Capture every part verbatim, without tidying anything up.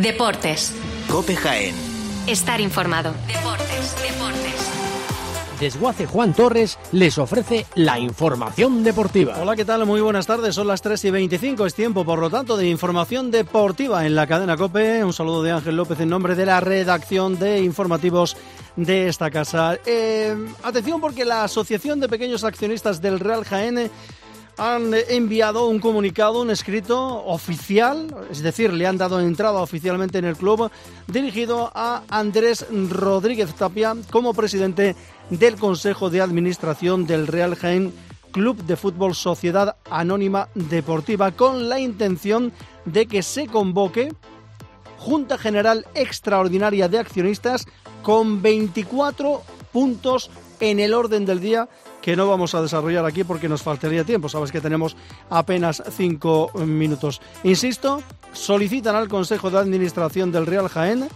Deportes. COPE Jaén. Estar informado. Deportes, deportes. Desguace Juan Torres les ofrece la información deportiva. Hola, ¿qué tal? Muy buenas tardes, son las tres y veinticinco, es tiempo, por lo tanto, de información deportiva en la cadena COPE. Un saludo de Ángel López en nombre de la redacción de informativos de esta casa. Eh, atención, porque la Asociación de Pequeños Accionistas del Real Jaén han enviado un comunicado, un escrito oficial, es decir, le han dado entrada oficialmente en el club, dirigido a Andrés Rodríguez Tapia como presidente del Consejo de Administración del Real Jaén Club de Fútbol Sociedad Anónima Deportiva, con la intención de que se convoque Junta General Extraordinaria de Accionistas con veinticuatro puntos en el orden del día, que no vamos a desarrollar aquí porque nos faltaría tiempo. Sabes que tenemos apenas cinco minutos. Insisto, solicitan al Consejo de Administración del Real Jaén,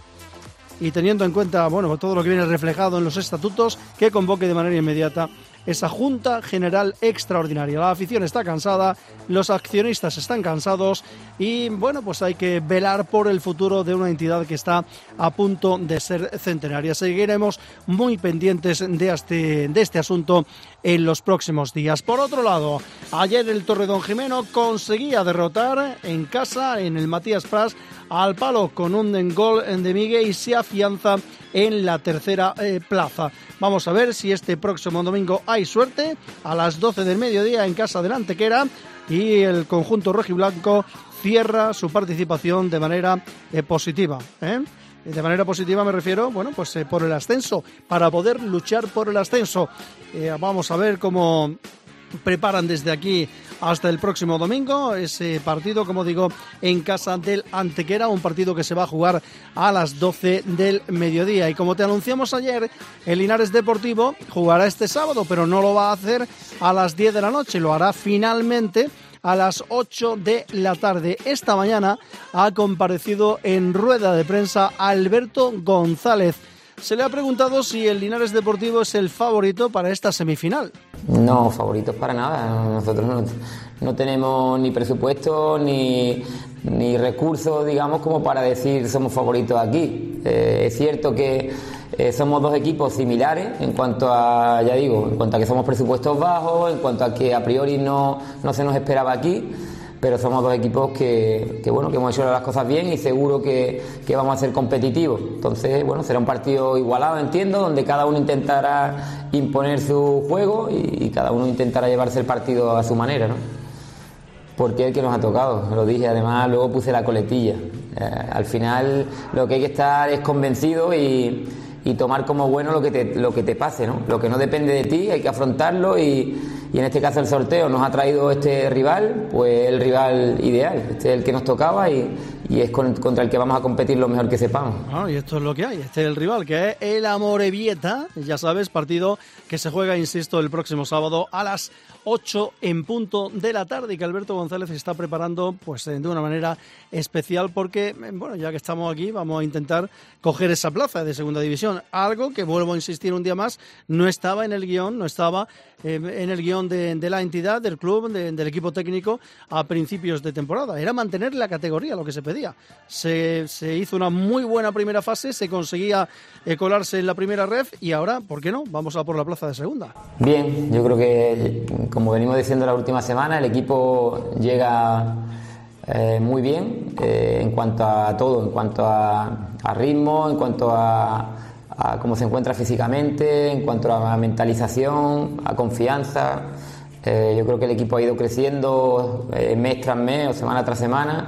y teniendo en cuenta, bueno, todo lo que viene reflejado en los estatutos, que convoque de manera inmediata esa Junta General Extraordinaria. La afición está cansada, los accionistas están cansados y, bueno, pues hay que velar por el futuro de una entidad que está a punto de ser centenaria. Seguiremos muy pendientes de este, de este asunto en los próximos días. Por otro lado, ayer el Torredonjimeno conseguía derrotar en casa, en el Matías Prats, al Palo con un gol de Miguel, y se afianza en la tercera eh, plaza. Vamos a ver si este próximo domingo hay suerte, a las doce del mediodía en casa del Antequera, y el conjunto rojiblanco cierra su participación de manera eh, positiva, ¿eh? De manera positiva me refiero, bueno, pues eh, por el ascenso, para poder luchar por el ascenso. Eh, vamos a ver cómo preparan desde aquí hasta el próximo domingo ese partido, como digo, en casa del Antequera, un partido que se va a jugar a las doce del mediodía. Y como te anunciamos ayer, el Linares Deportivo jugará este sábado, pero no lo va a hacer a las diez de la noche, lo hará finalmente a las ocho de la tarde. Esta mañana ha comparecido en rueda de prensa Alberto González. Se le ha preguntado si el Linares Deportivo es el favorito para esta semifinal. No, favoritos para nada. Nosotros no, no tenemos ni presupuesto ni, ni recursos, digamos, como para decir somos favoritos aquí. Eh, es cierto que eh, somos dos equipos similares en cuanto a, ya digo, en cuanto a que somos presupuestos bajos, en cuanto a que a priori no, no se nos esperaba aquí. Pero somos dos equipos que, que bueno, que hemos hecho las cosas bien y seguro que, que vamos a ser competitivos. Entonces, bueno, será un partido igualado, entiendo, donde cada uno intentará imponer su juego y, y cada uno intentará llevarse el partido a su manera, ¿no? Porque es el que nos ha tocado, lo dije, además luego puse la coletilla. Eh, al final lo que hay que estar es convencido y, y tomar como bueno lo que te, lo que te pase, ¿no? Lo que no depende de ti hay que afrontarlo y... Y en este caso el sorteo nos ha traído este rival, pues el rival ideal, este es el que nos tocaba y, y es con, contra el que vamos a competir lo mejor que sepamos. Ah, y esto es lo que hay, este es el rival, que es el Amorebieta, ya sabes, partido que se juega, insisto, el próximo sábado a las ocho en punto de la tarde, y que Alberto González está preparando pues de una manera especial porque, bueno, ya que estamos aquí, vamos a intentar coger esa plaza de segunda división, algo que, vuelvo a insistir un día más, no estaba en el guión, no estaba eh, en el guión de, de la entidad, del club, de, del equipo técnico a principios de temporada. Era mantener la categoría, lo que se pedía. Se, se hizo una muy buena primera fase, se conseguía eh, colarse en la primera ref, y ahora, ¿por qué no? Vamos a por la plaza de segunda. Bien, yo creo que, como venimos diciendo la última semana, el equipo llega eh, muy bien eh, en cuanto a todo, en cuanto a, a ritmo, en cuanto a, a cómo se encuentra físicamente, en cuanto a mentalización, a confianza. Eh, yo creo que el equipo ha ido creciendo eh, mes tras mes o semana tras semana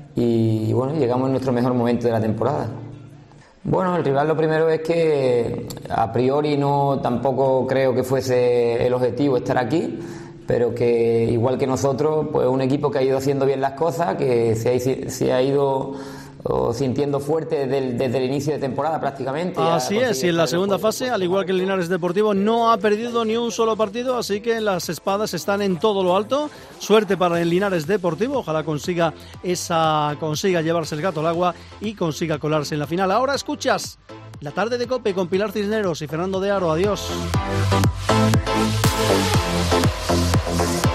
y bueno, llegamos en nuestro mejor momento de la temporada. Bueno, el rival lo primero es que a priori no tampoco creo que fuese el objetivo estar aquí, pero que igual que nosotros, pues un equipo que ha ido haciendo bien las cosas, que se ha, se ha ido o sintiendo fuerte desde el, desde el inicio de temporada prácticamente. Así es, y en la segunda fase, al igual que el Linares Deportivo, no ha perdido ni un solo partido, así que las espadas están en todo lo alto. Suerte para el Linares Deportivo, ojalá consiga esa consiga llevarse el gato al agua y consiga colarse en la final. Ahora escuchas La Tarde de COPE con Pilar Cisneros y Fernando de Aro. Adiós.